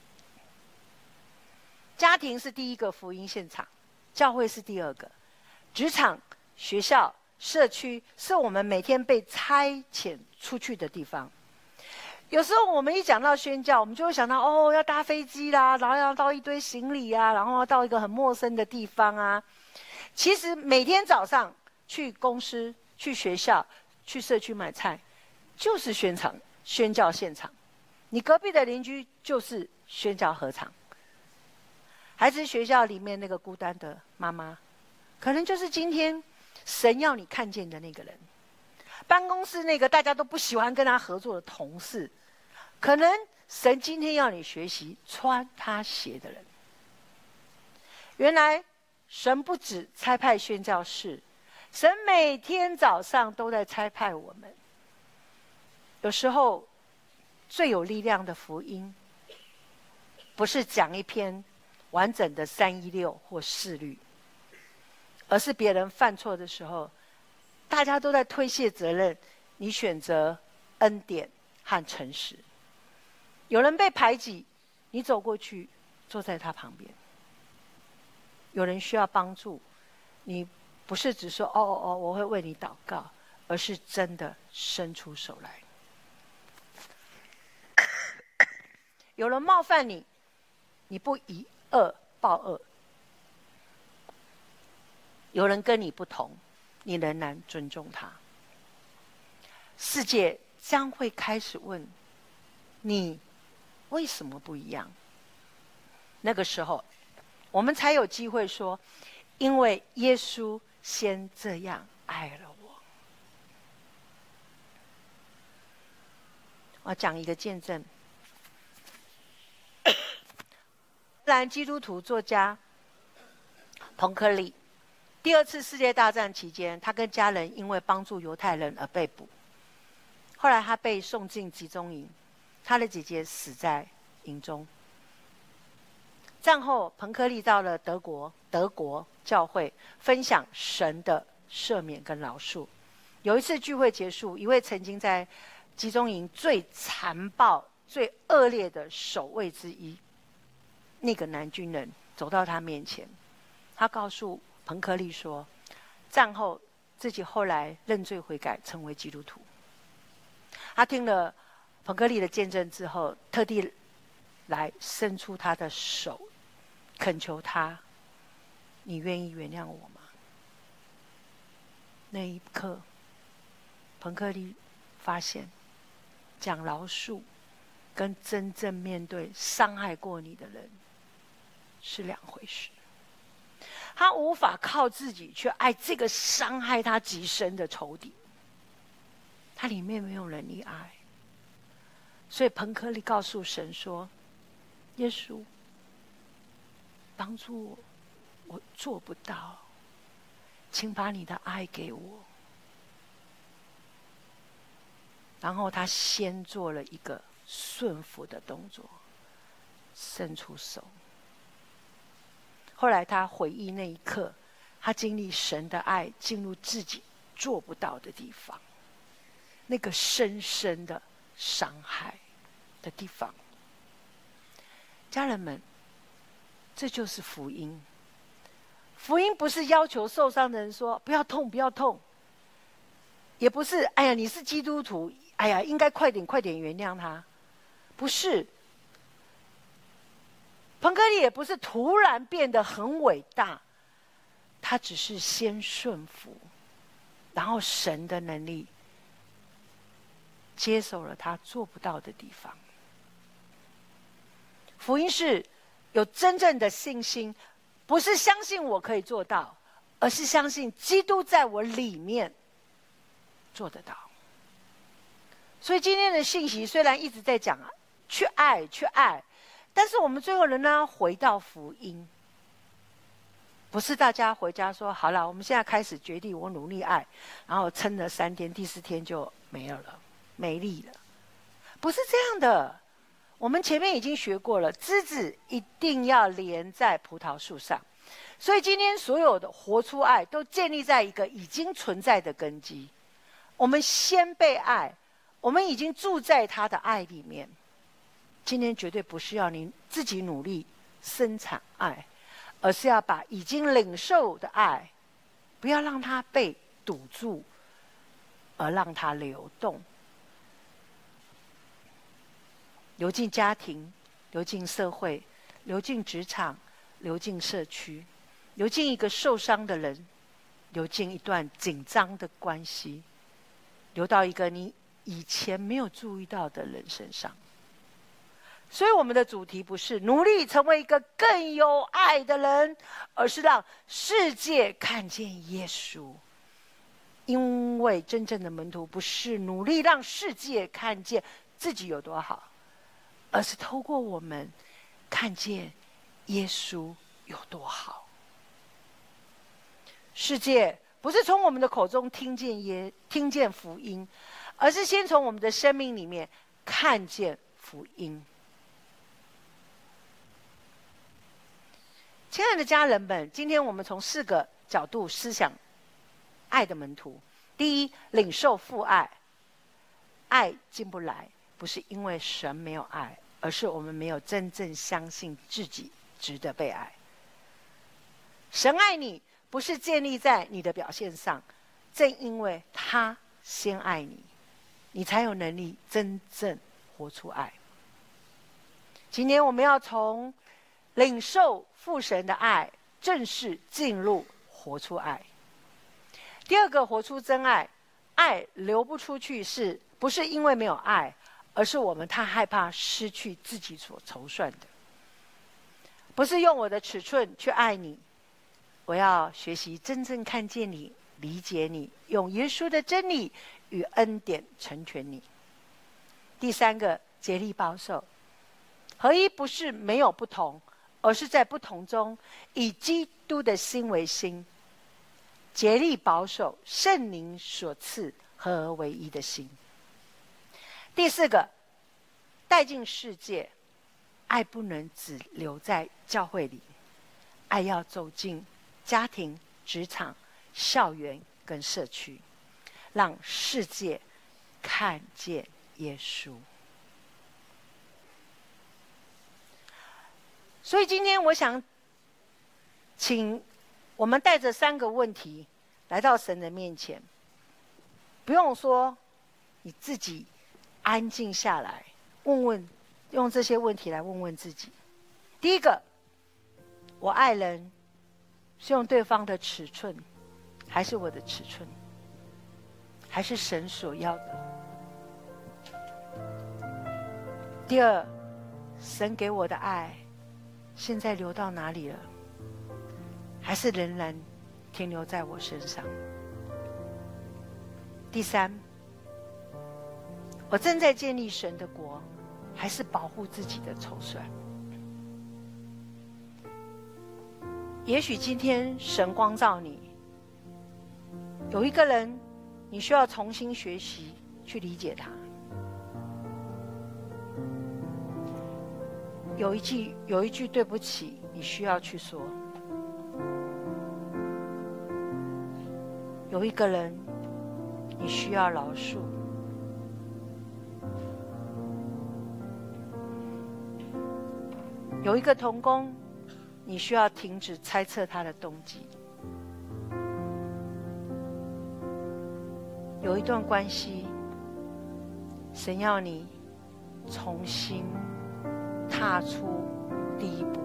家庭是第一个福音现场，教会是第二个，职场、学校、社区是我们每天被差遣出去的地方。 有时候我们一讲到宣教，我们就会想到哦，要搭飞机啦，然后要到一堆行李啊，然后要到一个很陌生的地方啊。其实每天早上去公司、去学校、去社区买菜，就是宣场、宣教现场。你隔壁的邻居就是宣教合场，孩子学校里面那个孤单的妈妈，可能就是今天神要你看见的那个人。办公室那个大家都不喜欢跟他合作的同事，可能神今天要你学习穿他鞋的人。原来神不止差派宣教士，神每天早上都在差派我们。有时候最有力量的福音，不是讲一篇完整的三一六或四律，而是别人犯错的时候，大家都在推卸责任，你选择恩典和诚实。有人被排挤，你走过去，坐在他旁边。有人需要帮助，你不是只说哦哦哦，我会为你祷告，而是真的伸出手来。有人冒犯你，你不以恶报恶。有人跟你不同，你仍然尊重他。世界将会开始问你为什么不一样。那个时候我们才有机会说，因为耶稣先这样爱了我。我讲一个见证。荷兰基督徒作家彭克利，第二次世界大战期间，他跟家人因为帮助犹太人而被捕。后来他被送进集中营，他的姐姐死在营中。战后，彭克利到了德国，德国教会分享神的赦免跟饶恕。有一次聚会结束，一位曾经在集中营最残暴、最恶劣的守卫之一，那个男军人走到他面前，他告诉彭克利说，战后自己后来认罪悔改，成为基督徒。他听了彭克利的见证之后，特地来伸出他的手，恳求他：你愿意原谅我吗？那一刻，彭克利发现，讲饶恕跟真正面对伤害过你的人是两回事。他无法靠自己去爱这个伤害他极深的仇敌，他里面没有能力爱。所以彭克利告诉神说：耶稣，帮助我，我做不到，请把你的爱给我。然后他先做了一个顺服的动作，伸出手。后来他回忆那一刻，他经历神的爱，进入自己做不到的地方，那个深深的伤害的地方。家人们，这就是福音。福音不是要求受伤的人说不要痛不要痛，也不是哎呀你是基督徒，哎呀应该快点快点原谅他，不是。彭克利也不是突然变得很伟大，他只是先顺服，然后神的能力接手了他做不到的地方。福音是有真正的信心，不是相信我可以做到，而是相信基督在我里面做得到。所以今天的信息虽然一直在讲啊，去爱去爱，但是我们最后仍然要回到福音。不是大家回家说好了，我们现在开始决定我努力爱，然后撑了三天，第四天就没有了，没力了。不是这样的。我们前面已经学过了，枝子一定要连在葡萄树上。所以今天所有的活出爱，都建立在一个已经存在的根基。我们先被爱，我们已经住在他的爱里面。今天绝对不是要你自己努力生产爱，而是要把已经领受的爱，不要让它被堵住，而让它流动。 流进家庭，流进社会，流进职场，流进社区，流进一个受伤的人，流进一段紧张的关系，流到一个你以前没有注意到的人身上。所以我们的主题不是努力成为一个更有爱的人，而是让世界看见耶稣。因为真正的门徒不是努力让世界看见自己有多好，而是透过我们看见耶稣有多好。世界不是从我们的口中听见耶听见福音，而是先从我们的生命里面看见福音。亲爱的家人们，今天我们从四个角度思想爱的门徒。第一，领受父爱。爱进不来，不是因为神没有爱，而是我们没有真正相信自己值得被爱。神爱你，不是建立在你的表现上，正因为他先爱你，你才有能力真正活出爱。今天我们要从领受父神的爱，正式进入活出爱。第二个，活出真爱。爱流不出去，是不是因为没有爱，而是我们太害怕失去自己所筹算的。不是用我的尺寸去爱你，我要学习真正看见你，理解你，用耶稣的真理与恩典成全你。第三个，竭力保守。合一不是没有不同，而是在不同中以基督的心为心，竭力保守圣灵所赐合而为一的心。第四个，带进世界。爱不能只留在教会里，爱要走进家庭、职场、校园跟社区，让世界看见耶稣。所以今天我想请我们带着三个问题来到神的面前，不用说，你自己安静下来，问问，用这些问题来问问自己。第一个，我爱人是用对方的尺寸，还是我的尺寸，还是神所要的？第二，神给我的爱现在流到哪里了？还是仍然停留在我身上？第三，我正在建立神的国，还是保护自己的筹算？也许今天神光照你，有一个人你需要重新学习去理解他。有一句有一句对不起，你需要去说。有一个人你需要饶恕。有一个同工，你需要停止猜测他的动机。有一段关系，神要你重新踏出第一步。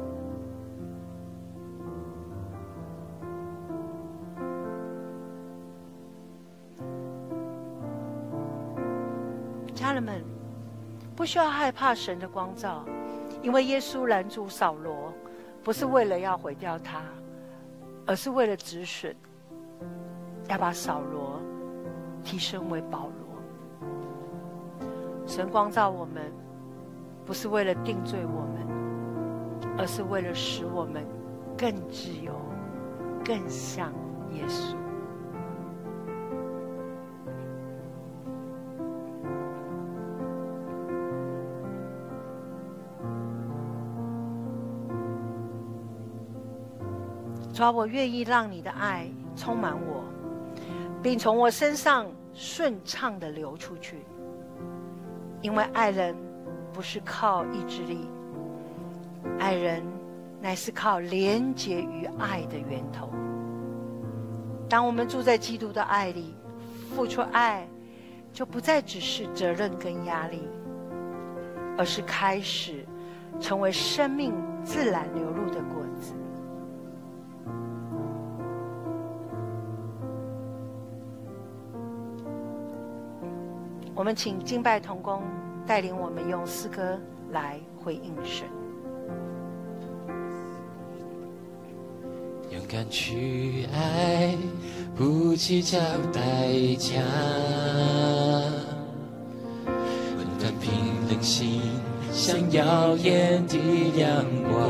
家人们，不需要害怕神的光照，因为耶稣拦住扫罗，不是为了要毁掉他，而是为了止损，要把扫罗提升为保罗。神光照我们，不是为了定罪我们，而是为了使我们更自由，更像耶稣。主啊，我愿意让你的爱充满我，并从我身上顺畅地流出去。因为爱人不是靠意志力，爱人乃是靠连结于爱的源头。当我们住在基督的爱里，付出爱就不再只是责任跟压力， 而是开始成为生命自然流露的果子。我们请敬拜同工带领我们用诗歌来回应神。 勇敢去爱，不计较代价，温暖平冷心，像耀眼的阳光。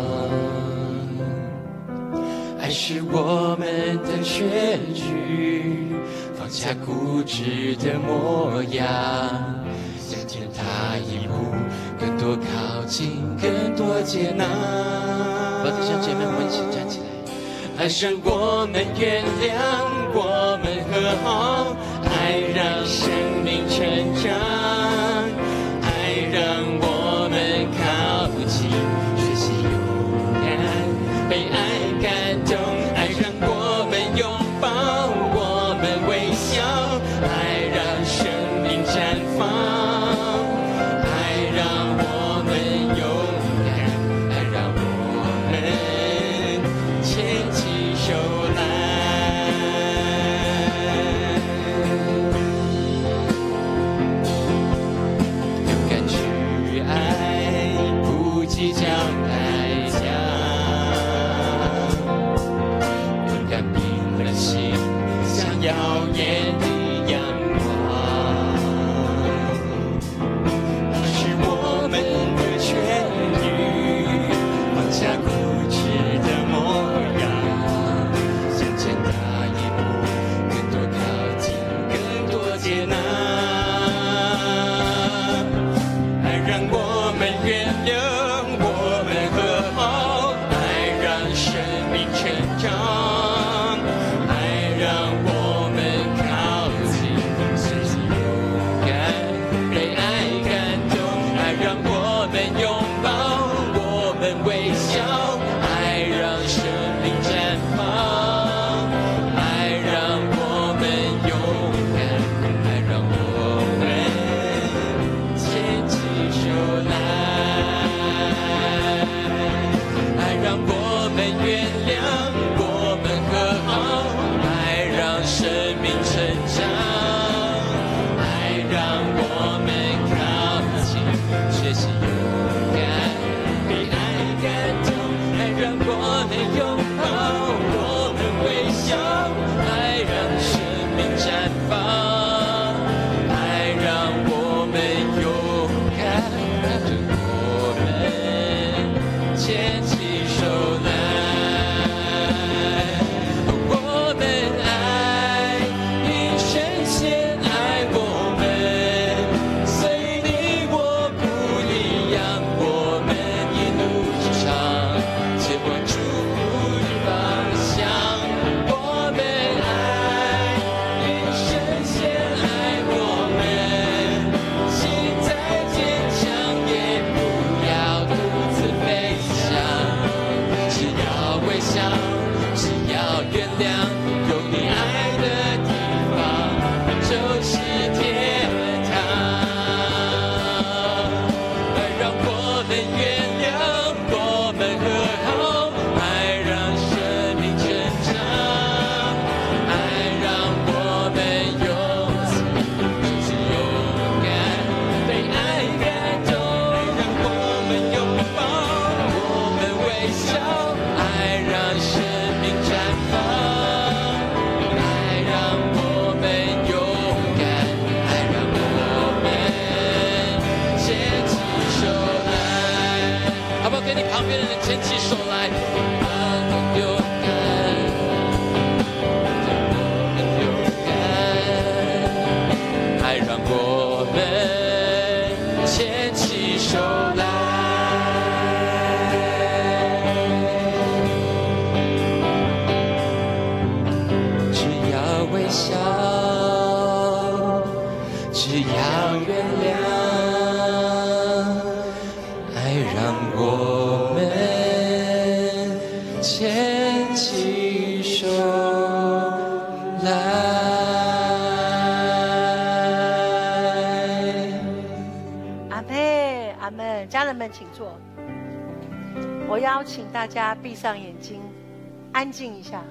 爱是我们的确据，放下固执的模样，向前踏一步，更多靠近，更多接纳。我的弟兄姐妹，我们一起站起来。爱让我们原谅，我们和好，爱让生命成长，爱让我们靠近，学习勇敢，被爱感动，爱让我们拥抱，我们微笑，爱让生命绽放，爱让我们勇敢，爱让我们牵起手来。勇敢去爱，不计较代价，勇敢平了心，像耀眼的阳光。是我们的痊愈，放下固执的模样，向前踏一步，更多靠近，更多接纳。爱让我们原谅，我们和好，爱让生命成长，爱让我们靠近，随时勇敢，被爱感动，爱让我们拥抱，我们微笑，爱让生命绽放，爱让我们勇敢，爱让我们牵起手来。爱让我们原谅，我们和好，爱让生命成长，爱让我们靠近，学习勇敢，被爱感动，爱让我们拥抱，我们微笑，爱让生命绽放，爱让我们勇敢，爱让我们牵起手来。我们爱，你深陷爱我们，随你我不一样，我们一路之长，前往祝福的方向。我们爱，你深陷爱我们，心再坚强也不要独自飞翔，只要微笑，只要原谅，有你爱的地方就是天堂。爱让我们原谅，我们和好，爱让生命成长，爱让我们勇气，就是勇敢，被爱感动，爱让我们拥抱，我们微笑，爱让生命绽放，爱让我们勇敢，爱让我们牵起手来。好不好？跟你旁边的人牵起手来，更勇敢，更勇敢，爱让我们牵起手来。只要微笑，只要原谅，爱让我们牵起手来。 阿妹， 家人们请坐。我邀请大家闭上眼睛，安静一下。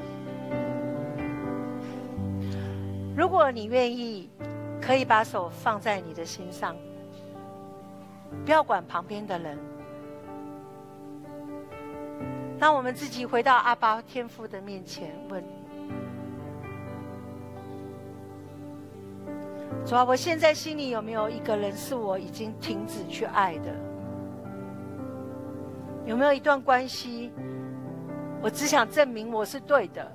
如果你愿意，可以把手放在你的心上，不要管旁边的人。让我们自己回到阿爸天父的面前，问：主啊，我现在心里有没有一个人是我已经停止去爱的？有没有一段关系，我只想证明我是对的？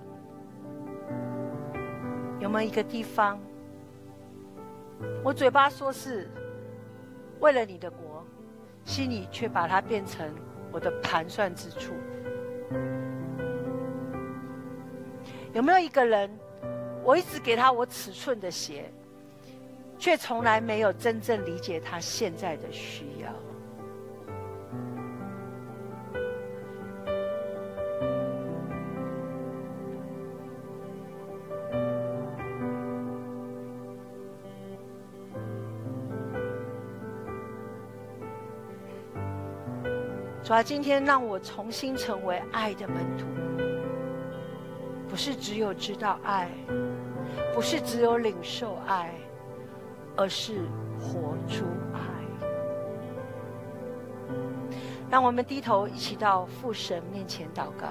有没有一个地方，我嘴巴说是为了你的国，心里却把它变成我的盘算之处？有没有一个人，我一直给他我尺寸的鞋，却从来没有真正理解他现在的需要？主啊，今天让我重新成为爱的门徒，不是只有知道爱，不是只有领受爱，而是活出爱。让我们低头一起到父神面前祷告。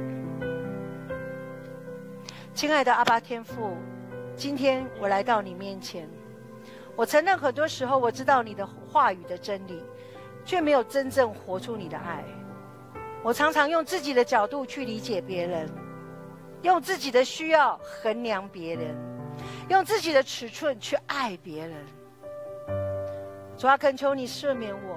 亲爱的阿爸天父，今天我来到你面前，我承认很多时候我知道你的话语的真理，却没有真正活出你的爱。我常常用自己的角度去理解别人，用自己的需要衡量别人，用自己的尺寸去爱别人。主啊，恳求你赦免我。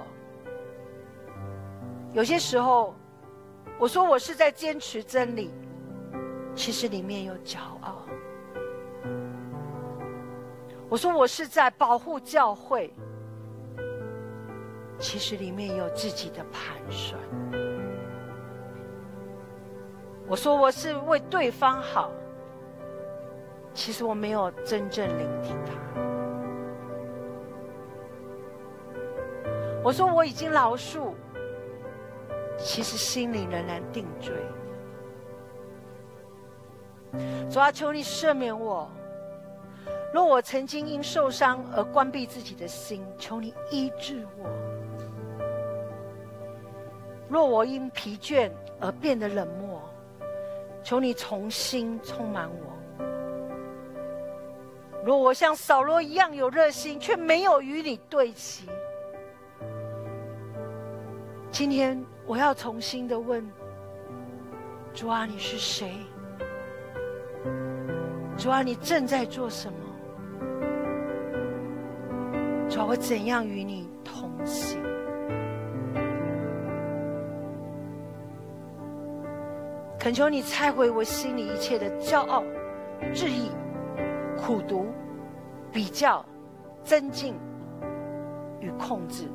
有些时候我说我是在坚持真理，其实里面有骄傲。我说我是在保护教会，其实里面有自己的盘算。我说我是为对方好，其实我没有真正聆听他。我说我已经饶恕，其实心里仍然定罪。主啊，求你赦免我。若我曾经因受伤而关闭自己的心，求你医治我。若我因疲倦而变得冷漠，求你重新充满我。若我像扫罗一样有热心，却没有与你对齐，今天我要重新的问：主啊，你是谁？主啊，你正在做什么？主啊，我怎样与你同行？恳求你拆毁我心里一切的骄傲、志意、苦毒、比较、增进与控制，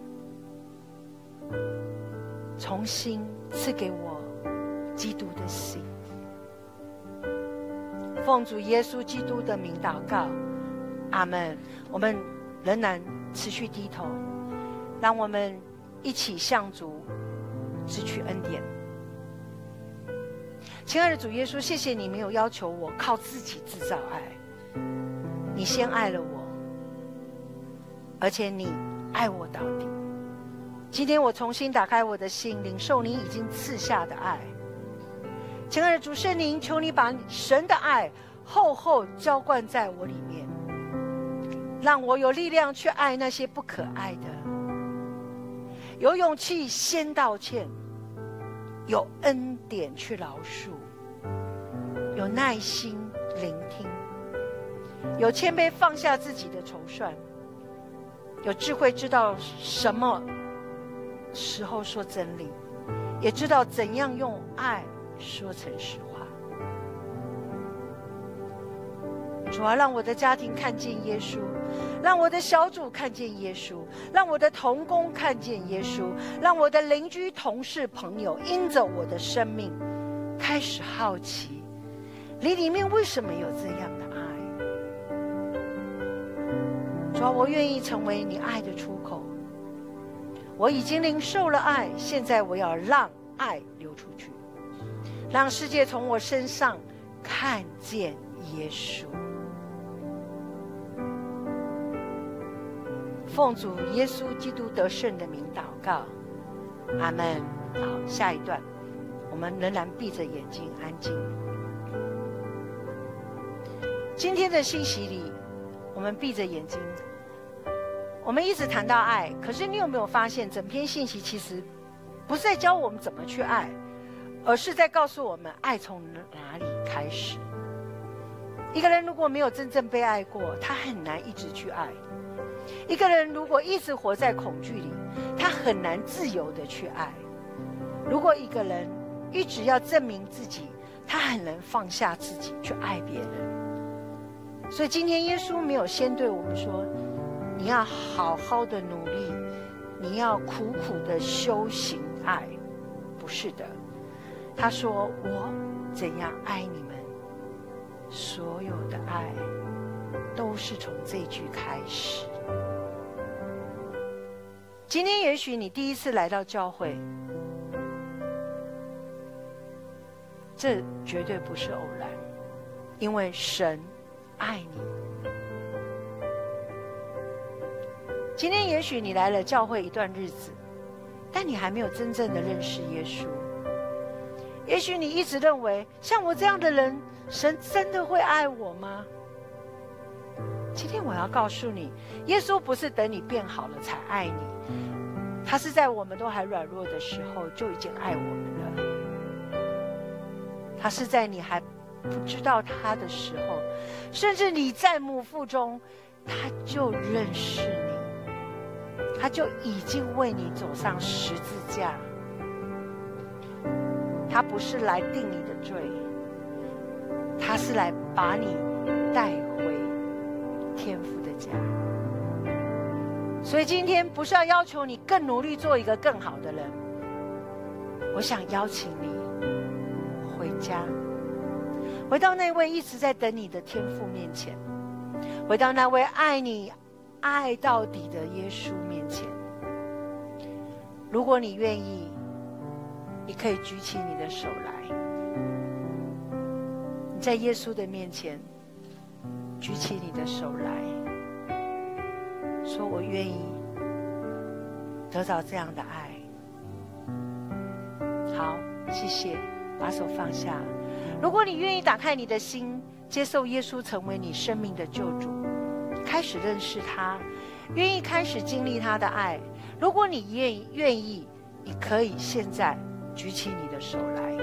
重新赐给我基督的心。奉主耶稣基督的名祷告，阿们。我们仍然持续低头，让我们一起向主支取恩典。亲爱的主耶稣，谢谢你没有要求我靠自己制造爱，你先爱了我，而且你爱我到底。今天我重新打开我的心，领受你已经赐下的爱。亲爱的主圣灵，求你把神的爱厚厚浇灌在我里面，让我有力量去爱那些不可爱的，有勇气先道歉，有恩典去饶恕，有耐心聆听，有谦卑放下自己的筹算，有智慧知道什么时候说真理，也知道怎样用爱说成实话。主啊，让我的家庭看见耶稣，让我的小组看见耶稣，让我的同工看见耶稣，让我的邻居、同事、朋友因着我的生命开始好奇，你里面为什么有这样的爱？主啊，我愿意成为你爱的出口， 我已经领受了爱，现在我要让爱流出去，让世界从我身上看见耶稣。奉主耶稣基督得胜的名祷告，阿们。好，下一段，我们仍然闭着眼睛安静。今天的信息里，我们闭着眼睛，我们一直谈到爱，可是你有没有发现，整篇信息其实不是在教我们怎么去爱，而是在告诉我们爱从哪里开始。一个人如果没有真正被爱过，他很难一直去爱。一个人如果一直活在恐惧里，他很难自由的去爱。如果一个人一直要证明自己，他很难放下自己去爱别人。所以今天耶稣没有先对我们说，你要好好的努力，你要苦苦的修行爱，不是的。他说，我怎样爱你们，所有的爱都是从这句开始。今天也许你第一次来到教会，这绝对不是偶然，因为神爱你。今天也许你来了教会一段日子，但你还没有真正的认识耶稣。也许你一直认为，像我这样的人，神真的会爱我吗？今天我要告诉你，耶稣不是等你变好了才爱你，他是在我们都还软弱的时候就已经爱我们了。他是在你还不知道他的时候，甚至你在母腹中，他就认识你，他就已经为你走上十字架。他不是来定你的罪，他是来把你带回天父的家。所以今天不是要要求你更努力做一个更好的人，我想邀请你回家，回到那位一直在等你的天父面前，回到那位爱你爱到底的耶稣面前。如果你愿意，你可以举起你的手来，你在耶稣的面前举起你的手来，说我愿意得到这样的爱。好，谢谢，把手放下。如果你愿意打开你的心，接受耶稣成为你生命的救主，开始认识他，愿意开始经历他的爱，如果你愿意愿意你可以现在举起你的手来。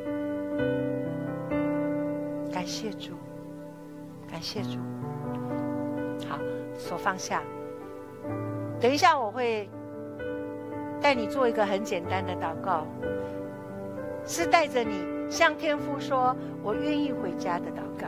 感谢主，感谢主。好，手放下。等一下我会带你做一个很简单的祷告，是带着你向天父说我愿意回家的祷告。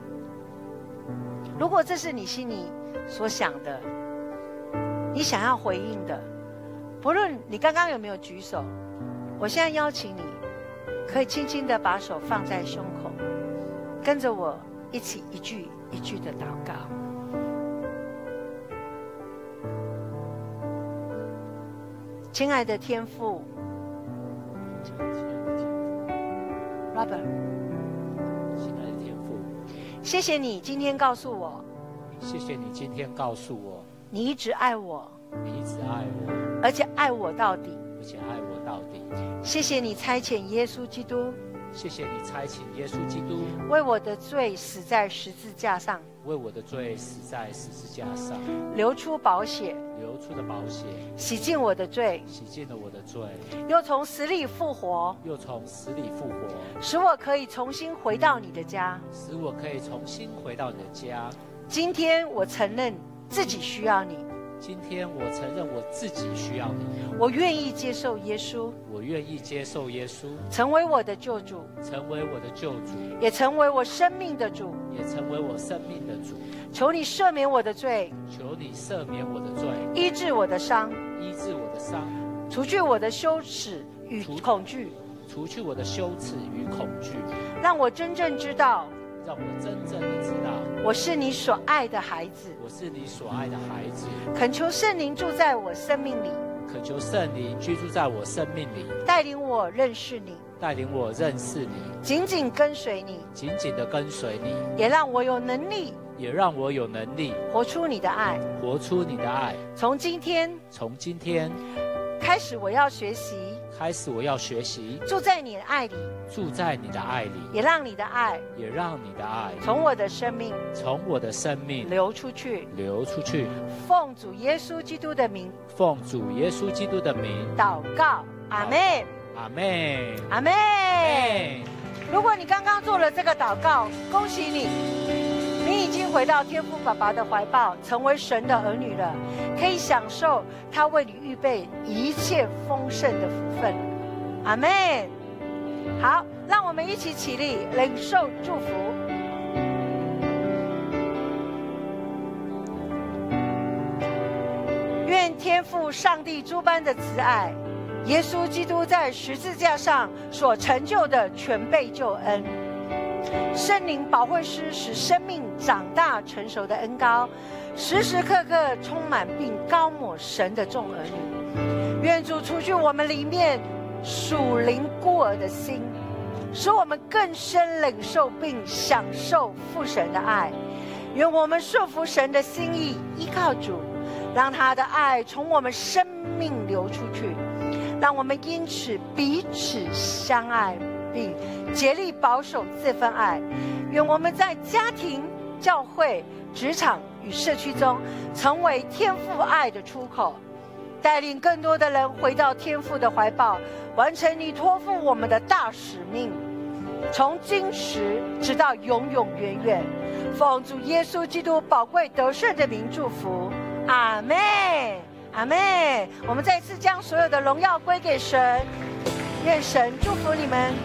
如果这是你心里所想的，你想要回应的，不论你刚刚有没有举手，我现在邀请你可以轻轻的把手放在胸口，跟着我一起一句一句的祷告。亲爱的天父 Robert， 亲爱的天父， 谢谢你今天告诉我， 谢谢你今天告诉我， 你一直爱我， 你一直爱我， 而且爱我到底， 而且爱我到底。 谢谢你差遣耶稣基督， 谢谢你差遣耶稣基督为我的罪死在十字架上， 为我的罪死在十字架上， 流出宝血， 流出的宝血洗净我的罪， 洗净了我的罪， 又从死里复活， 又从死里复活， 使我可以重新回到你的家， 使我可以重新回到你的家。 今天我承认自己需要你， 今天我承认我自己需要你， 我愿意接受耶稣， 我愿意接受耶稣， 成为我的救主， 成为我的救主， 也成为我生命的主， 也成为我生命的主。 求你赦免我的罪， 求你赦免我的罪， 医治我的伤， 医治我的伤， 除去我的羞耻与恐惧， 除去我的羞耻与恐惧， 让我真正知道， 让我真正的知道， 我是你所爱的孩子。 我是你所爱的孩子。 恳求圣灵住在我生命里， 恳求圣灵居住在我生命里， 带领我认识你， 带领我认识你， 紧紧跟随你， 紧紧的跟随你， 也让我有能力也让我有能力活出你的爱。 活出你的爱。 从今天从今天开始，我要学习开始，我要学习住在你的爱里， 住在你的爱里， 也让你的爱也让你的爱从我的生命从我的生命流出去。 流出去。 奉主耶稣基督的名奉主耶稣基督的名祷告，阿门， 阿妹， 阿门。 妹， 如果你刚刚做了这个祷告，恭喜你，你已经回到天父爸爸的怀抱，成为神的儿女了，可以享受他为你预备一切丰盛的福分。阿们。好，让我们一起起立，领受祝福。愿天父上帝诸般的慈爱，耶稣基督在十字架上所成就的全备救恩，圣灵保惠师使生命长大成熟的恩膏，时时刻刻充满并高抹神的众儿女。愿主除去我们里面属灵孤儿的心，使我们更深领受并享受父神的爱。愿我们顺服神的心意，依靠主，让他的爱从我们生命流出去，让我们因此彼此相爱，并竭力保守这份爱。愿我们在家庭、教会、职场与社区中，成为天父爱的出口，带领更多的人回到天父的怀抱，完成你托付我们的大使命，从今时直到永永远远。奉主耶稣基督宝贵得胜的名祝福，阿们，阿们。我们再次将所有的荣耀归给神，愿神祝福你们。